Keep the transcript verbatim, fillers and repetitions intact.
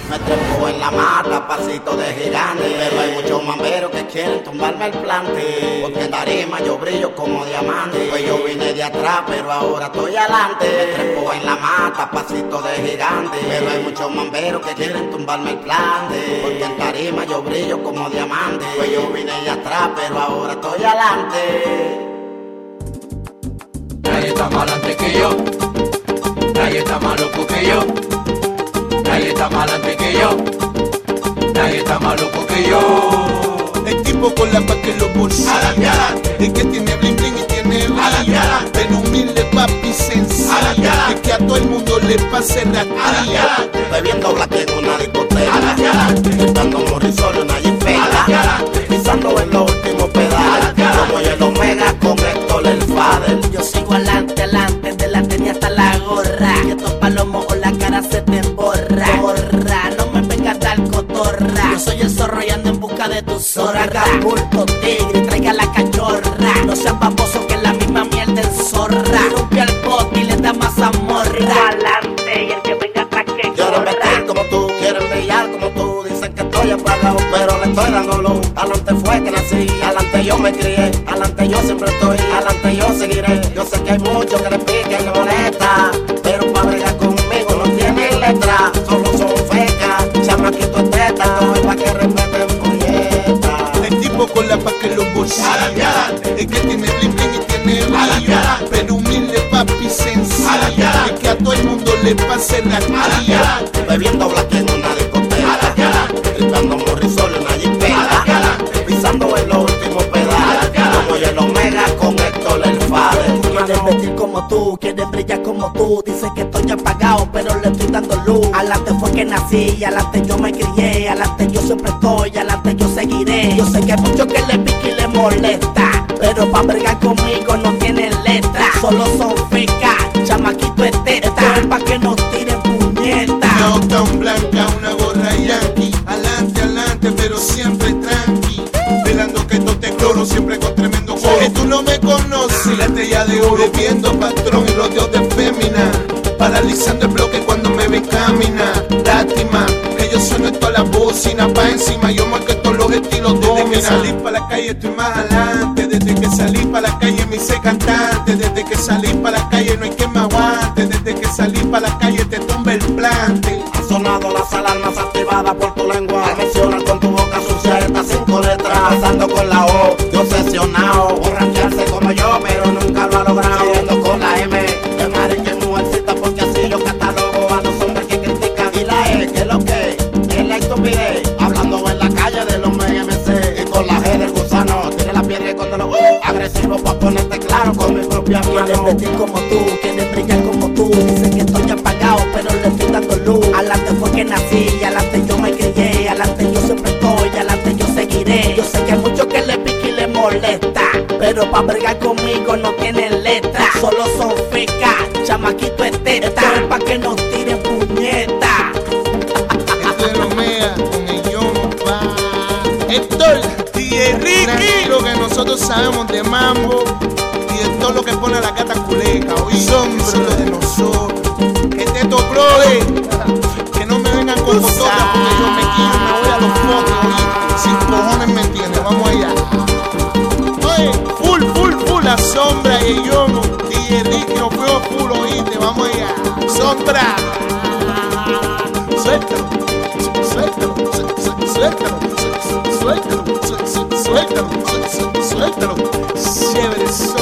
Me trepo en la mata, pasito de gigante, pero hay muchos mamberos que quieren tumbarme el plante, porque en tarima yo brillo como diamante. Pues yo vine de atrás, pero ahora estoy adelante. Me trepo en la mata, pasito de gigante, pero hay muchos mamberos que quieren tumbarme el plante, porque en tarima yo brillo como diamante. Pues yo vine de atrás, pero ahora estoy adelante. Nadie está más adelante que yo, nadie está más loco que yo, nadie está más adelante que yo, nadie está más loco que yo. El tipo con la pa' que lo pulsa, Adelante, adelante, el que tiene bling bling y tiene adelante, brillo, adelante, el humilde papi sencillo, Adelante, adelante, el que a todo el mundo le pase adelante, ratilla. adelante, Bebiendo black en una discoteca, adelante, adelante, gritando morrisol una jipeta, adelante, adelante, pisando en los últimos pedales, Adelante, adelante. como el Omega con Héctor el Fader. Yo sigo adelante, adelante, de la tenis hasta la gorra. Y estos palomos o la cara se te borra. Borra, no me vengas a dar cotorra. Yo soy el zorro y ando en busca de tu zorra. Acapulco, tigre, traiga la cachorra. No seas baboso que la misma mierda enzorra. Rompe al bote y le da más amorra. Adelante y el que venga atrás que Quieren vestir corra. como tú, quieren brillar como tú. Dicen que estoy apagado, pero le estoy dando luz. Adelante fue que nací, adelante yo me crié, adelante yo siempre estoy, adelante yo seguiré. Yo sé que hay muchos que le piquen y le molesta, pero pa' bregar conmigo no tienen letra. Solo son fecas, chamaquito es teta, todo es pa' que respeten puñeta. El tipo con la pa' que lo pulsa, Adelante, adelante, el que tiene bling bling y tiene Adelante, brillo, adelante, pero humilde papi sencillo, Adelante, adelante, el que a todo el mundo le pase adelante, ratilla. adelante, Bebiendo black en una discoteca, Adelante, adelante, gritando morrisol en una jipeta, Adelante, adelante, pisando en los últimos pedales, Adelante, adelante, como el Omega con Héctor el Fader. Quieren vestir como tú, quieren brillar como tú. Dicen que estoy apagado, pero le estoy dando luz. Adelante fue que nací, adelante yo me crié, adelante yo siempre estoy, adelante yo seguiré. Yo sé que hay muchos que le pica y le molesta, pero pa' bregar conmigo no tienen letra. Solo son fecas, chamaquito es teta. Esto es pa' que nos tiren puñeta. Una Uptown blanca, una gorra yankee, adelante, adelante, pero siempre tranqui, velando que esto te cloro, siempre con tremendo coro. Que tú no me conoces, la estrella de oro, viendo patrón y rodeos de fémina, paralizando el bloque cuando me ven caminar. Lástima, que yo sueno toda la bocina pa' encima, yo marco todos los estilos domina. Desde que salí pa' la calle estoy más adelante, desde que salí pa' la calle me hice cantante, desde que salí pa' la calle no hay quien me aguante, desde que salí pa' la calle te tumba el plante. Han sonado las alarmas activadas por tu lengua. Mencionan con tu boca sucia estas cinco letras. Pasando con la O, yo obsesionado. Borracharse como yo, pero nunca lo ha logrado. Siguiendo con la M, de marica y mujercita, porque así yo catalogo a los hombres que critican. Y la E, que es lo que es la estupidez. Hablando en la calle de los M M C. Y con la G del gusano, tiene la piedra y cuando lo uh, agresivo pa' ponerte claro con mi propia Quieren mano. vestir como tú, quieren brillar como tú. Dicen que estoy apagado, pero le estoy dando luz. Adelante fue que nací, adelante yo me crié, adelante yo siempre estoy, adelante yo seguiré. Yo sé que hay muchos que le pica y le molesta, pero pa' bregar conmigo no tienen letra. Solo son fecas, chamaquito es teta. Esto es pa' que nos tiren puñeta. Esto es Romea con el Yomo, pa. Héctor, D J Ricky, tranquilo que nosotros sabemos de mambo y de todo lo que pone la gata culeca. Oí, eso es de nosotros. Que te toprole, que no me vengan con fototas porque yo me quiero, me voy a los fotos, oí. Sin cojones me entiendes, vamos allá. Oye, full, full, full, la sombra y el Yomo. D J Ricky, nos fuimos full, oíste, vamos allá. Sombra. Suéltalo, suéltalo, suéltalo, suéltalo, suéltalo, suéltalo, suéltalo, suéltalo, chévere.